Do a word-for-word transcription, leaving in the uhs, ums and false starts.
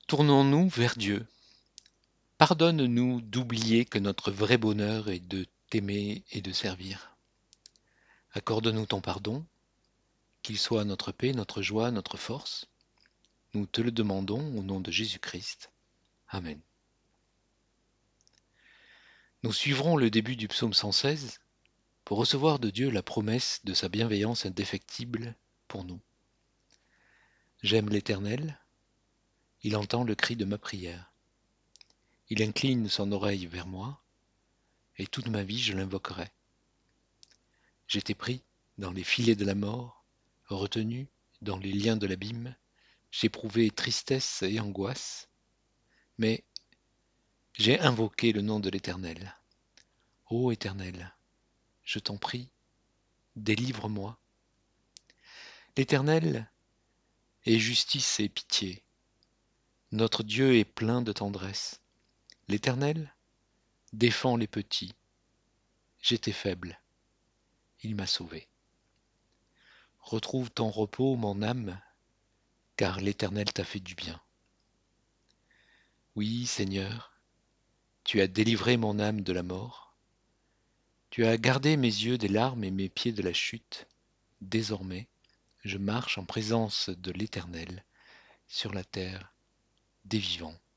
Tournons-nous vers Dieu. Pardonne-nous d'oublier que notre vrai bonheur est de t'aimer et de servir. Accorde-nous ton pardon, qu'il soit notre paix, notre joie, notre force. Nous te le demandons au nom de Jésus-Christ. Amen. Nous suivrons le début du psaume cent seize pour recevoir de Dieu la promesse de sa bienveillance indéfectible pour nous. J'aime l'Éternel, il entend le cri de ma prière. Il incline son oreille vers moi, et toute ma vie je l'invoquerai. J'étais pris dans les filets de la mort, retenu dans les liens de l'abîme, j'éprouvais tristesse et angoisse, mais j'ai invoqué le nom de l'Éternel. Ô Éternel, je t'en prie, délivre-moi. L'Éternel est justice et pitié. Notre Dieu est plein de tendresse. L'Éternel défend les petits. J'étais faible, il m'a sauvé. Retrouve ton repos, mon âme, car l'Éternel t'a fait du bien. Oui, Seigneur, tu as délivré mon âme de la mort. Tu as gardé mes yeux des larmes et mes pieds de la chute. Désormais, je marche en présence de l'Éternel sur la terre des vivants.